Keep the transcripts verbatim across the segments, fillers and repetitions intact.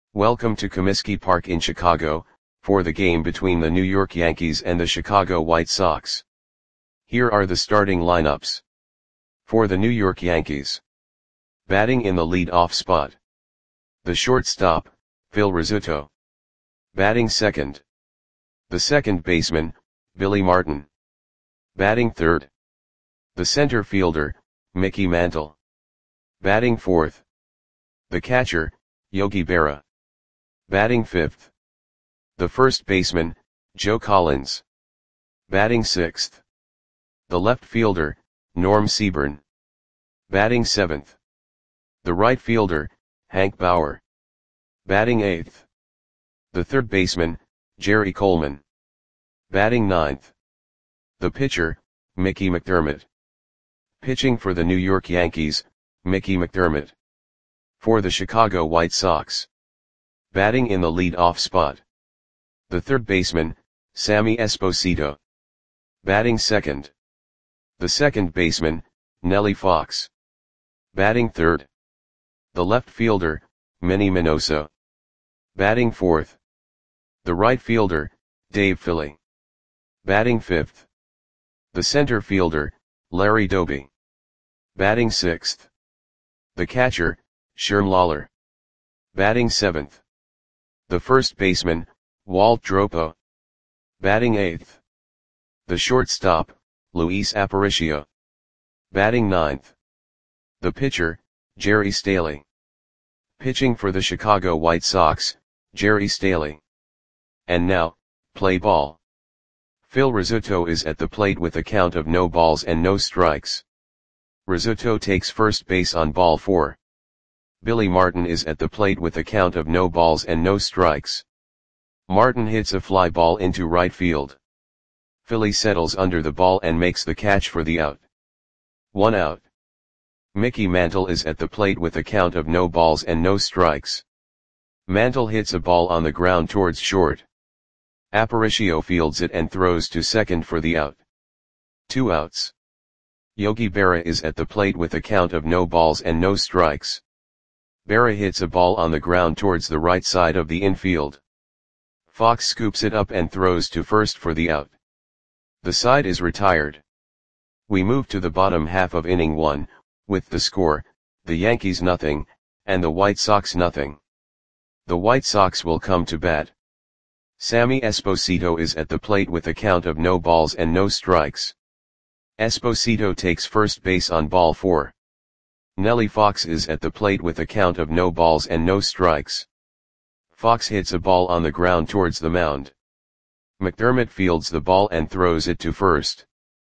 Welcome to Comiskey Park in Chicago, for the game between the New York Yankees and the Chicago White Sox. Here are the starting lineups. For the New York Yankees. Batting in the lead-off spot. The shortstop, Phil Rizzuto. Batting second. The second baseman, Billy Martin. Batting third. The center fielder, Mickey Mantle. Batting fourth. The catcher, Yogi Berra. Batting fifth. The first baseman, Joe Collins. Batting sixth. The left fielder, Norm Seaburn. Batting seventh. The right fielder, Hank Bauer. Batting eighth. The third baseman, Jerry Coleman. Batting ninth. The pitcher, Mickey McDermott. Pitching for the New York Yankees, Mickey McDermott. For the Chicago White Sox. Batting in the lead-off spot. The third baseman, Sammy Esposito. Batting second. The second baseman, Nellie Fox. Batting third. The left fielder, Manny Minoso. Batting fourth. The right fielder, Dave Philly. Batting fifth. The center fielder, Larry Doby. Batting sixth. The catcher, Sherm Lawler. Batting seventh. The first baseman, Walt Dropo. Batting eighth. The shortstop, Luis Aparicio. Batting ninth. The pitcher, Jerry Staley. Pitching for the Chicago White Sox, Jerry Staley. And now, play ball. Phil Rizzuto is at the plate with a count of no balls and no strikes. Rizzuto takes first base on ball four. Billy Martin is at the plate with a count of no balls and no strikes. Martin hits a fly ball into right field. Philly settles under the ball and makes the catch for the out. One out. Mickey Mantle is at the plate with a count of no balls and no strikes. Mantle hits a ball on the ground towards short. Aparicio fields it and throws to second for the out. Two outs. Yogi Berra is at the plate with a count of no balls and no strikes. Berra hits a ball on the ground towards the right side of the infield. Fox scoops it up and throws to first for the out. The side is retired. We move to the bottom half of inning one, with the score, the Yankees nothing, and the White Sox nothing. The White Sox will come to bat. Sammy Esposito is at the plate with a count of no balls and no strikes. Esposito takes first base on ball four. Nellie Fox is at the plate with a count of no balls and no strikes. Fox hits a ball on the ground towards the mound. McDermott fields the ball and throws it to first.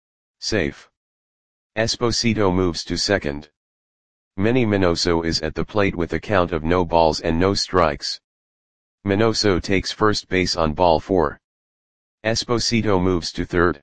Safe. Esposito moves to second. Manny Minoso is at the plate with a count of no balls and no strikes. Minoso takes first base on ball four. Esposito moves to third.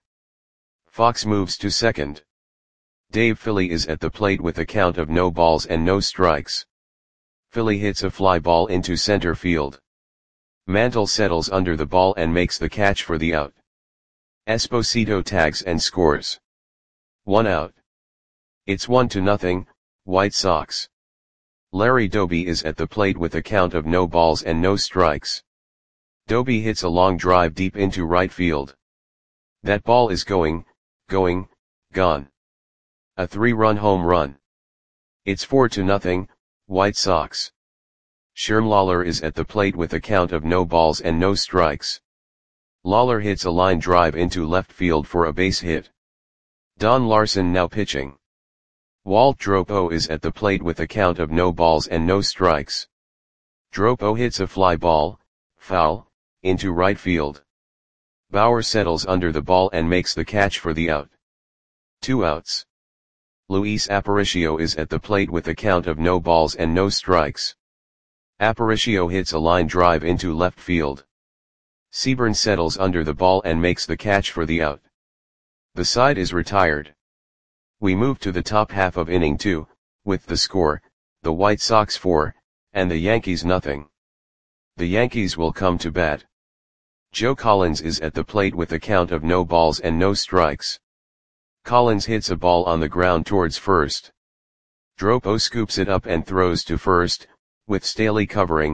Fox moves to second. Dave Philly is at the plate with a count of no balls and no strikes. Philly hits a fly ball into center field. Mantle settles under the ball and makes the catch for the out. Esposito tags and scores. One out. It's one to nothing, White Sox. Larry Doby is at the plate with a count of no balls and no strikes. Doby hits a long drive deep into right field. That ball is going, going, gone. A three-run home run. It's four to nothing, White Sox. Sherm Lawler is at the plate with a count of no balls and no strikes. Lawler hits a line drive into left field for a base hit. Don Larson now pitching. Walt Dropo is at the plate with a count of no balls and no strikes. Dropo hits a fly ball, foul, into right field. Bauer settles under the ball and makes the catch for the out. Two outs. Luis Aparicio is at the plate with a count of no balls and no strikes. Aparicio hits a line drive into left field. Seaburn settles under the ball and makes the catch for the out. The side is retired. We move to the top half of inning two, with the score, the White Sox four, and the Yankees nothing. The Yankees will come to bat. Joe Collins is at the plate with a count of no balls and no strikes. Collins hits a ball on the ground towards first. Dropo scoops it up and throws to first, with Staley covering,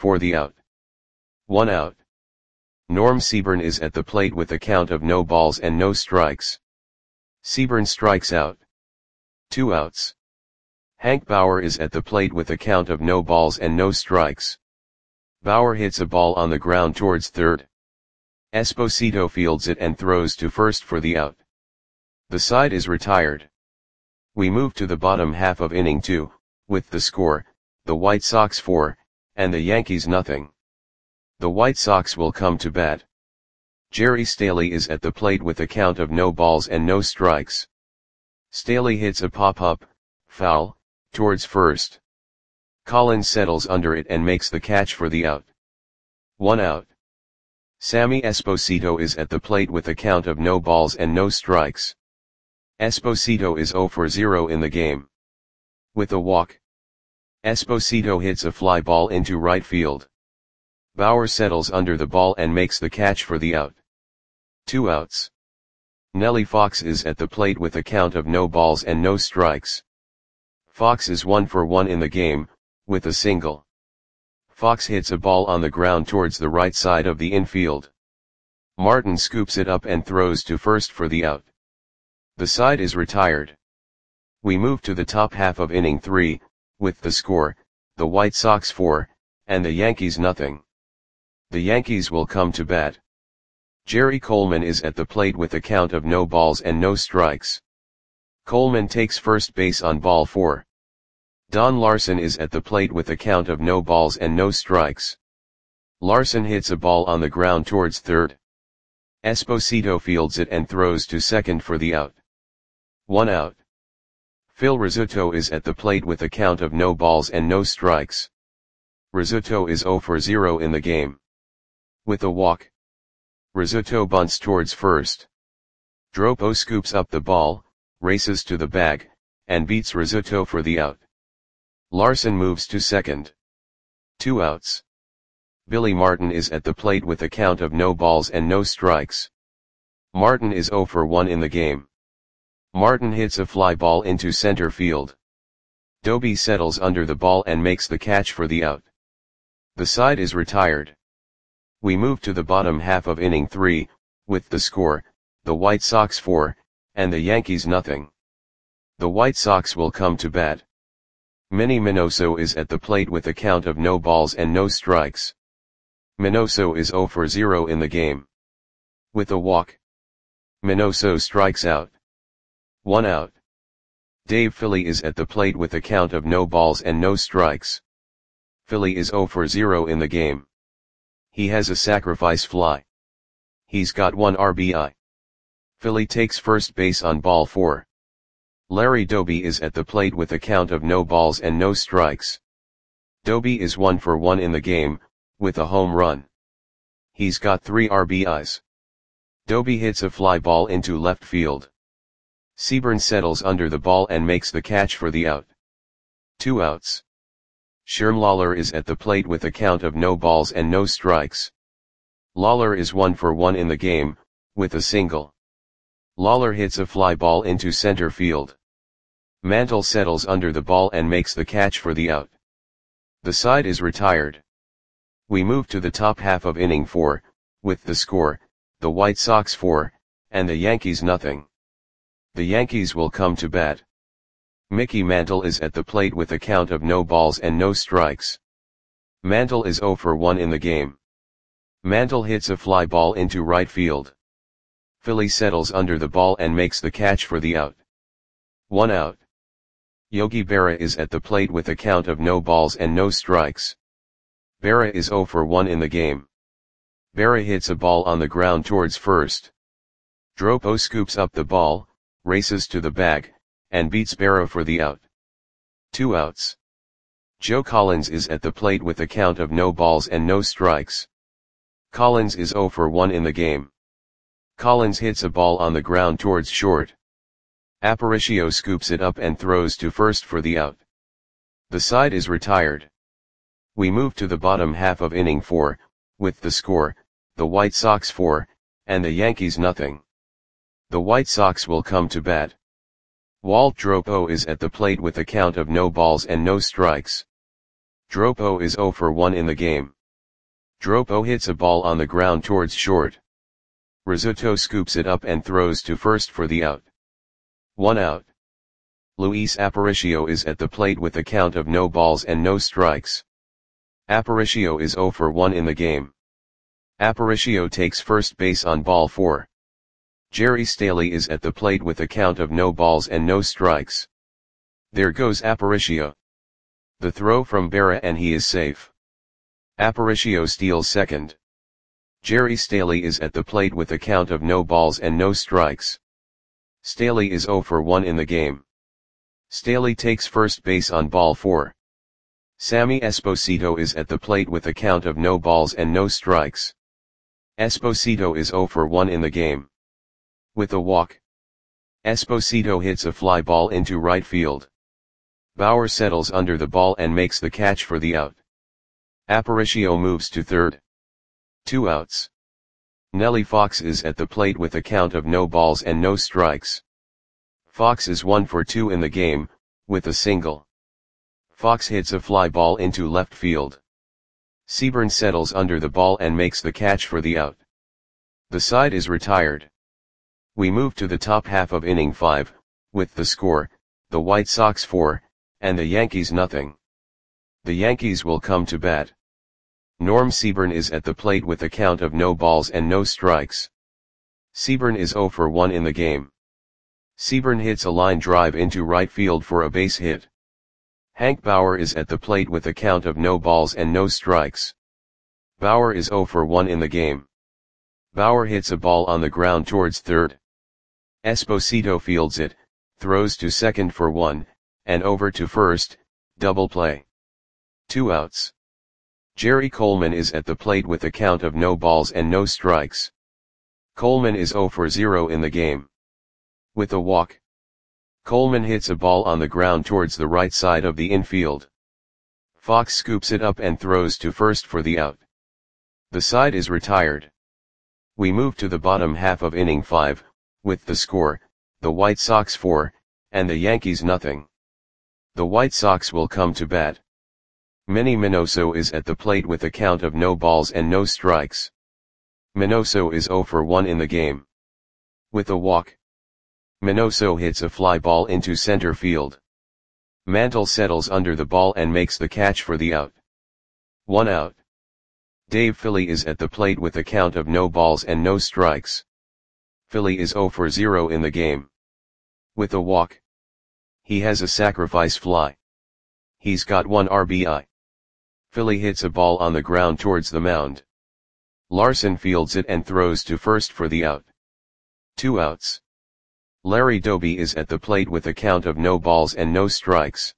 for the out. one out. Norm Seaburn is at the plate with a count of no balls and no strikes. Seaburn strikes out. two outs. Hank Bauer is at the plate with a count of no balls and no strikes. Bauer hits a ball on the ground towards third. Esposito fields it and throws to first for the out. The side is retired. We move to the bottom half of inning two, with the score, the White Sox four, and the Yankees nothing. The White Sox will come to bat. Jerry Staley is at the plate with a count of no balls and no strikes. Staley hits a pop-up, foul, towards first. Collins settles under it and makes the catch for the out. one out. Sammy Esposito is at the plate with a count of no balls and no strikes. Esposito is zero for zero in the game. With a walk, Esposito hits a fly ball into right field. Bauer settles under the ball and makes the catch for the out. Two outs. Nellie Fox is at the plate with a count of no balls and no strikes. Fox is one for one in the game, with a single. Fox hits a ball on the ground towards the right side of the infield. Martin scoops it up and throws to first for the out. The side is retired. We move to the top half of inning three, with the score, the White Sox four, and the Yankees nothing. The Yankees will come to bat. Jerry Coleman is at the plate with a count of no balls and no strikes. Coleman takes first base on ball four. Don Larson is at the plate with a count of no balls and no strikes. Larson hits a ball on the ground towards third. Esposito fields it and throws to second for the out. One out. Phil Rizzuto is at the plate with a count of no balls and no strikes. Rizzuto is zero for zero in the game. With a walk, Rizzuto bunts towards first. Dropo scoops up the ball, races to the bag, and beats Rizzuto for the out. Larson moves to second. Two outs. Billy Martin is at the plate with a count of no balls and no strikes. Martin is zero for one in the game. Martin hits a fly ball into center field. Doby settles under the ball and makes the catch for the out. The side is retired. We move to the bottom half of inning three, with the score, the White Sox four, and the Yankees nothing. The White Sox will come to bat. Manny Minoso is at the plate with a count of no balls and no strikes. Minoso is zero for zero in the game. With a walk, Minoso strikes out. One out. Dave Philly is at the plate with a count of no balls and no strikes. Philly is zero for zero in the game. He has a sacrifice fly. He's got one R B I. Philly takes first base on ball four. Larry Doby is at the plate with a count of no balls and no strikes. Doby is one for one in the game, with a home run. He's got three R B Is. Doby hits a fly ball into left field. Seaburn settles under the ball and makes the catch for the out. Two outs. Sherm Lawler is at the plate with a count of no balls and no strikes. Lawler is one for one in the game, with a single. Lawler hits a fly ball into center field. Mantle settles under the ball and makes the catch for the out. The side is retired. We move to the top half of inning four, with the score, the White Sox four, and the Yankees nothing. The Yankees will come to bat. Mickey Mantle is at the plate with a count of no balls and no strikes. Mantle is zero for one in the game. Mantle hits a fly ball into right field. Philly settles under the ball and makes the catch for the out. One out. Yogi Berra is at the plate with a count of no balls and no strikes. Berra is zero for one in the game. Berra hits a ball on the ground towards first. Dropo scoops up the ball, races to the bag, and beats Berra for the out. Two outs. Joe Collins is at the plate with a count of no balls and no strikes. Collins is zero for one in the game. Collins hits a ball on the ground towards short. Aparicio scoops it up and throws to first for the out. The side is retired. We move to the bottom half of inning four, with the score, the White Sox four, and the Yankees nothing. The White Sox will come to bat. Walt Dropo is at the plate with a count of no balls and no strikes. Dropo is zero for one in the game. Dropo hits a ball on the ground towards short. Rizzuto scoops it up and throws to first for the out. One out. Luis Aparicio is at the plate with a count of no balls and no strikes. Aparicio is zero for one in the game. Aparicio takes first base on ball four. Jerry Staley is at the plate with a count of no balls and no strikes. There goes Aparicio. The throw from Berra and he is safe. Aparicio steals second. Jerry Staley is at the plate with a count of no balls and no strikes. Staley is zero for one in the game. Staley takes first base on ball four. Sammy Esposito is at the plate with a count of no balls and no strikes. Esposito is zero for one in the game. With a walk, Esposito hits a fly ball into right field. Bauer settles under the ball and makes the catch for the out. Aparicio moves to third. Two outs. Nelly Fox is at the plate with a count of no balls and no strikes. Fox is one for two in the game, with a single. Fox hits a fly ball into left field. Seaburn settles under the ball and makes the catch for the out. The side is retired. We move to the top half of inning five, with the score, the White Sox four, and the Yankees nothing. The Yankees will come to bat. Norm Seaburn is at the plate with a count of no balls and no strikes. Seaburn is zero for one in the game. Seaburn hits a line drive into right field for a base hit. Hank Bauer is at the plate with a count of no balls and no strikes. Bauer is zero for one in the game. Bauer hits a ball on the ground towards third. Esposito fields it, throws to second for one, and over to first, double play. Two outs. Jerry Coleman is at the plate with a count of no balls and no strikes. Coleman is zero for zero in the game. With a walk, Coleman hits a ball on the ground towards the right side of the infield. Fox scoops it up and throws to first for the out. The side is retired. We move to the bottom half of inning five, with the score, the White Sox four, and the Yankees nothing. The White Sox will come to bat. Manny Minoso is at the plate with a count of no balls and no strikes. Minoso is zero for one in the game. With a walk, Minoso hits a fly ball into center field. Mantle settles under the ball and makes the catch for the out. One out. Dave Philly is at the plate with a count of no balls and no strikes. Philly is zero for zero in the game. With a walk, he has a sacrifice fly. He's got one R B I. Philly hits a ball on the ground towards the mound. Larson fields it and throws to first for the out. Two outs. Larry Doby is at the plate with a count of no balls and no strikes.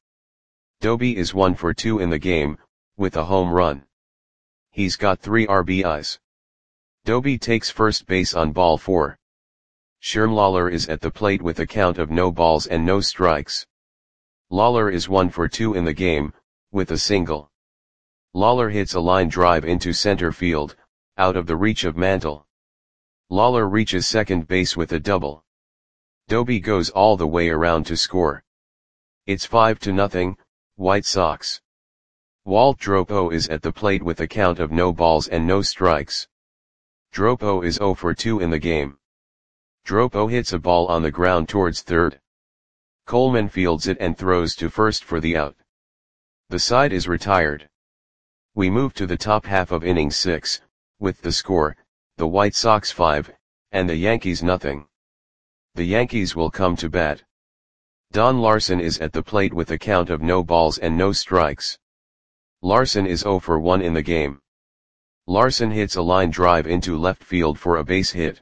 Doby is one for two in the game, with a home run. He's got three R B Is. Doby takes first base on ball four. Sherm Lawler is at the plate with a count of no balls and no strikes. Lawler is one for two in the game, with a single. Lawler hits a line drive into center field, out of the reach of Mantle. Lawler reaches second base with a double. Doby goes all the way around to score. It's five to nothing, White Sox. Walt Dropo is at the plate with a count of no balls and no strikes. Dropo is zero for two in the game. Dropo hits a ball on the ground towards third. Coleman fields it and throws to first for the out. The side is retired. We move to the top half of inning six, with the score, the White Sox five, and the Yankees nothing. The Yankees will come to bat. Don Larson is at the plate with a count of no balls and no strikes. Larson is zero for one in the game. Larson hits a line drive into left field for a base hit.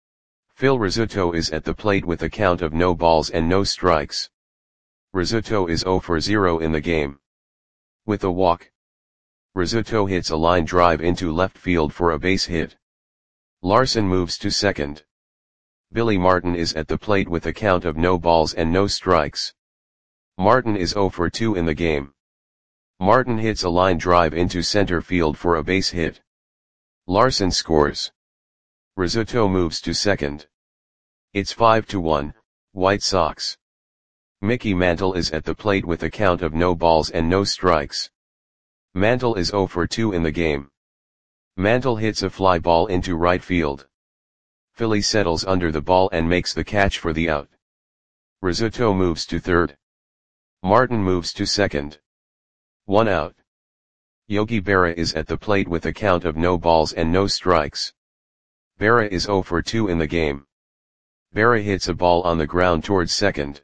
Phil Rizzuto is at the plate with a count of no balls and no strikes. Rizzuto is zero for zero in the game. With a walk, Rizzuto hits a line drive into left field for a base hit. Larson moves to second. Billy Martin is at the plate with a count of no balls and no strikes. Martin is zero for two in the game. Martin hits a line drive into center field for a base hit. Larson scores. Rizzuto moves to second. It's five to one, White Sox. Mickey Mantle is at the plate with a count of no balls and no strikes. Mantle is zero for two in the game. Mantle hits a fly ball into right field. Philly settles under the ball and makes the catch for the out. Rizzuto moves to third. Martin moves to second. One out. Yogi Berra is at the plate with a count of no balls and no strikes. Berra is zero for two in the game. Berra hits a ball on the ground towards second.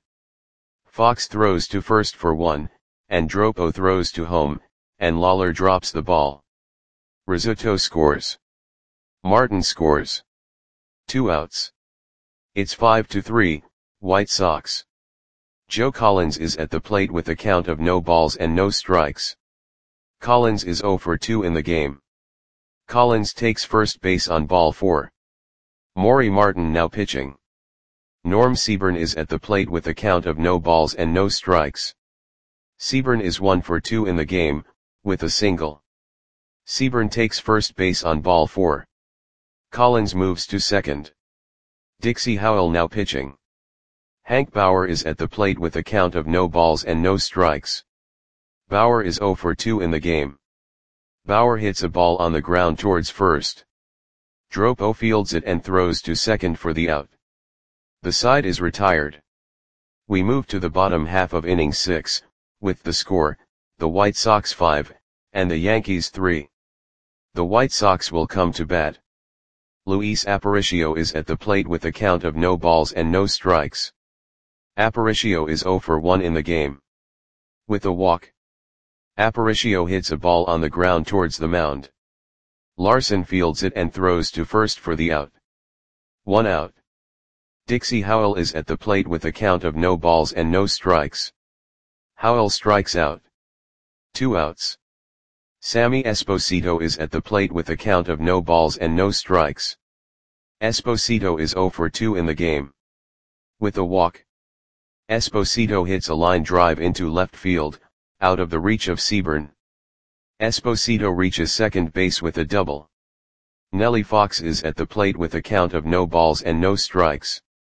Fox throws to first for one, and Dropo throws to home, and Lawler drops the ball. Rizzuto scores. Martin scores. Two outs. It's five to three, White Sox. Joe Collins is at the plate with a count of no balls and no strikes. Collins is zero for two in the game. Collins takes first base on ball four. Maury Martin now pitching. Norm Seaburn is at the plate with a count of no balls and no strikes. Seaburn is one for two in the game, with a single. Seaburn takes first base on ball four. Collins moves to second. Dixie Howell now pitching. Hank Bauer is at the plate with a count of no balls and no strikes. Bauer is zero for two in the game. Bauer hits a ball on the ground towards first. Dropo fields it and throws to second for the out. The side is retired. We move to the bottom half of inning six, with the score, the White Sox five, and the Yankees three. The White Sox will come to bat. Luis Aparicio is at the plate with a count of no balls and no strikes. Aparicio is zero for one in the game. With a walk. Aparicio hits a ball on the ground towards the mound. Larson fields it and throws to first for the out. One out. Dixie Howell is at the plate with a count of no balls and no strikes. Howell strikes out. Two outs. Sammy Esposito is at the plate with a count of no balls and no strikes. Esposito is zero for two in the game. With a walk. Esposito hits a line drive into left field, out of the reach of Seaburn. Esposito reaches second base with a double. Nellie Fox is at the plate with a count of no balls and no strikes.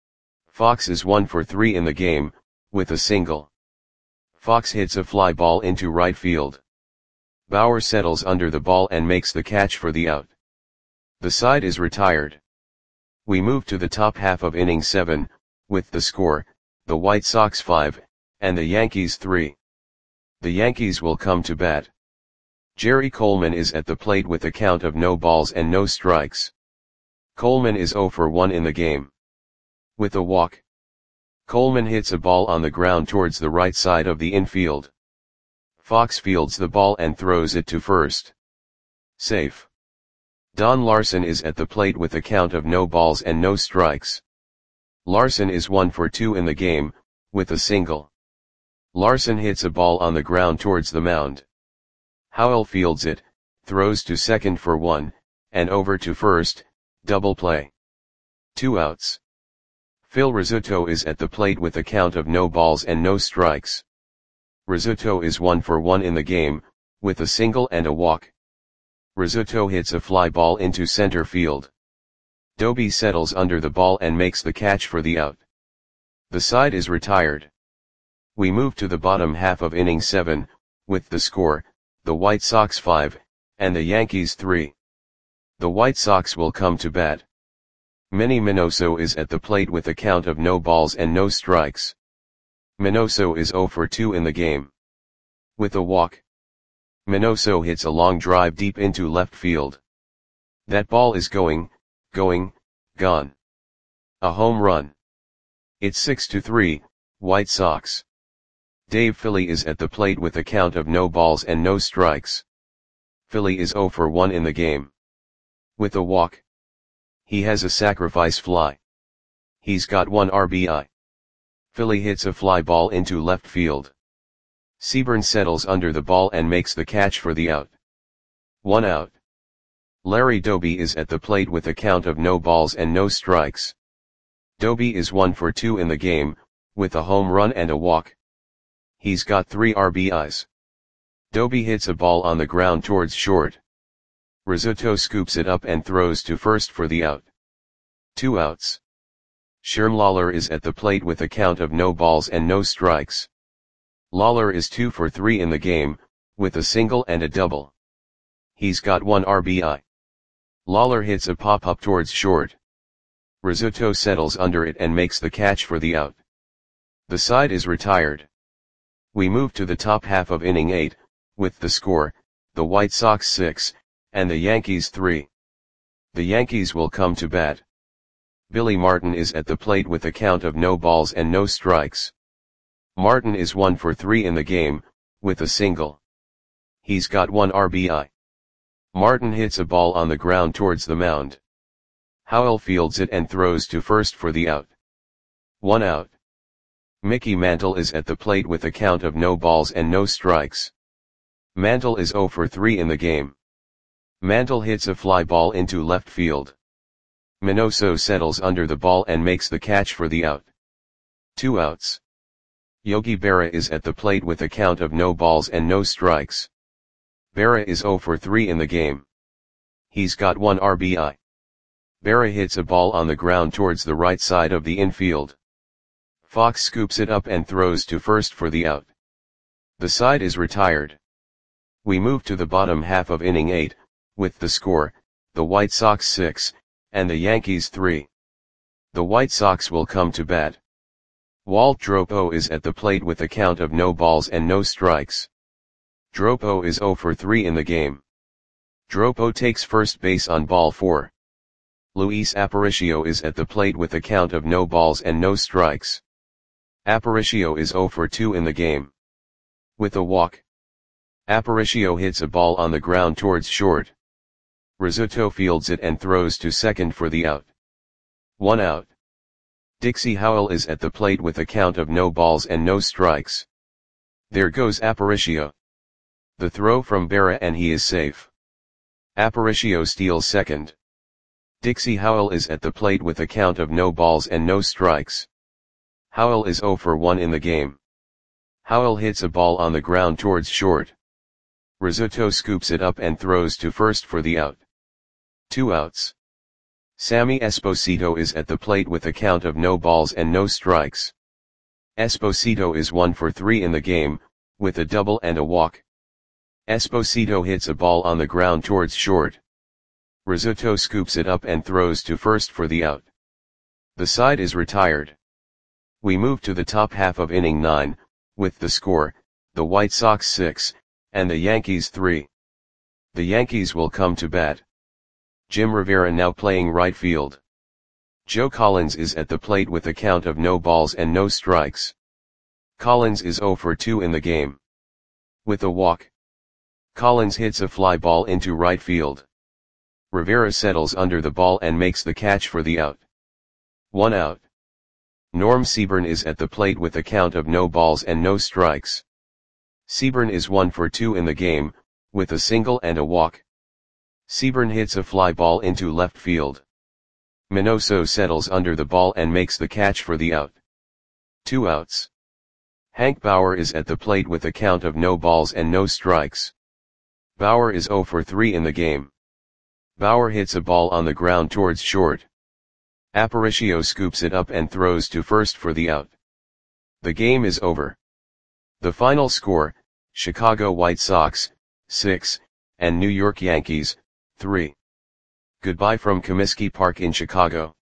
Fox is one for three in the game, with a single. Fox hits a fly ball into right field. Bauer settles under the ball and makes the catch for the out. The side is retired. We move to the top half of inning seven, with the score, the White Sox five, and the Yankees three. The Yankees will come to bat. Jerry Coleman is at the plate with a count of no balls and no strikes. Coleman is zero for one in the game. With a walk. Coleman hits a ball on the ground towards the right side of the infield. Fox fields the ball and throws it to first. Safe. Don Larson is at the plate with a count of no balls and no strikes. Larson is one for two in the game, with a single. Larson hits a ball on the ground towards the mound. Howell fields it, throws to second for one, and over to first, double play. Two outs. Phil Rizzuto is at the plate with a count of no balls and no strikes. Rizzuto is one for one in the game, with a single and a walk. Rizzuto hits a fly ball into center field. Doby settles under the ball and makes the catch for the out. The side is retired. We move to the bottom half of inning seven, with the score, the White Sox five, and the Yankees three. The White Sox will come to bat. Manny Minoso is at the plate with a count of no balls and no strikes. Minoso is zero for two in the game. With a walk. Minoso hits a long drive deep into left field. That ball is going, going, gone. A home run. It's six to three, White Sox. Dave Philly is at the plate with a count of no balls and no strikes. Philly is zero for one in the game. With a walk. He has a sacrifice fly. He's got one R B I. Philly hits a fly ball into left field. Seaburn settles under the ball and makes the catch for the out. One out. Larry Doby is at the plate with a count of no balls and no strikes. Doby is one for two in the game, with a home run and a walk. He's got three R B Is. Doby hits a ball on the ground towards short. Rizzuto scoops it up and throws to first for the out. Two outs. Sherm Lawler is at the plate with a count of no balls and no strikes. Lawler is two for three in the game, with a single and a double. He's got one R B I. Lawler hits a pop-up towards short. Rizzuto settles under it and makes the catch for the out. The side is retired. We move to the top half of inning eight, with the score, the White Sox six, and the Yankees three. The Yankees will come to bat. Billy Martin is at the plate with a count of no balls and no strikes. Martin is one for three in the game, with a single. He's got one R B I. Martin hits a ball on the ground towards the mound. Howell fields it and throws to first for the out. One out. Mickey Mantle is at the plate with a count of no balls and no strikes. Mantle is zero for three in the game. Mantle hits a fly ball into left field. Minoso settles under the ball and makes the catch for the out. Two outs. Yogi Berra is at the plate with a count of no balls and no strikes. Berra is zero for three in the game. He's got one R B I. Berra hits a ball on the ground towards the right side of the infield. Fox scoops it up and throws to first for the out. The side is retired. We move to the bottom half of inning eight, with the score, the White Sox six, and the Yankees three. The White Sox will come to bat. Walt Dropo is at the plate with a count of no balls and no strikes. Dropo is zero for three in the game. Dropo takes first base on ball four. Luis Aparicio is at the plate with a count of no balls and no strikes. Aparicio is zero for two in the game. With a walk. Aparicio hits a ball on the ground towards short. Rizzuto fields it and throws to second for the out. One out. Dixie Howell is at the plate with a count of no balls and no strikes. There goes Aparicio. The throw from Berra and he is safe. Aparicio steals second. Dixie Howell is at the plate with a count of no balls and no strikes. Howell is zero for one in the game. Howell hits a ball on the ground towards short. Rizzuto scoops it up and throws to first for the out. Two outs. Sammy Esposito is at the plate with a count of no balls and no strikes. Esposito is one for three in the game, with a double and a walk. Esposito hits a ball on the ground towards short. Rizzuto scoops it up and throws to first for the out. The side is retired. We move to the top half of inning nine, with the score, the White Sox six, and the Yankees three. The Yankees will come to bat. Jim Rivera now playing right field. Joe Collins is at the plate with a count of no balls and no strikes. Collins is zero for two in the game. With a walk. Collins hits a fly ball into right field. Rivera settles under the ball and makes the catch for the out. One out. Norm Seaburn is at the plate with a count of no balls and no strikes. Seaburn is one for two in the game, with a single and a walk. Seaburn hits a fly ball into left field. Minoso settles under the ball and makes the catch for the out. Two outs. Hank Bauer is at the plate with a count of no balls and no strikes. Bauer is zero for three in the game. Bauer hits a ball on the ground towards short. Aparicio scoops it up and throws to first for the out. The game is over. The final score, Chicago White Sox, six, and New York Yankees, three. Goodbye from Comiskey Park in Chicago.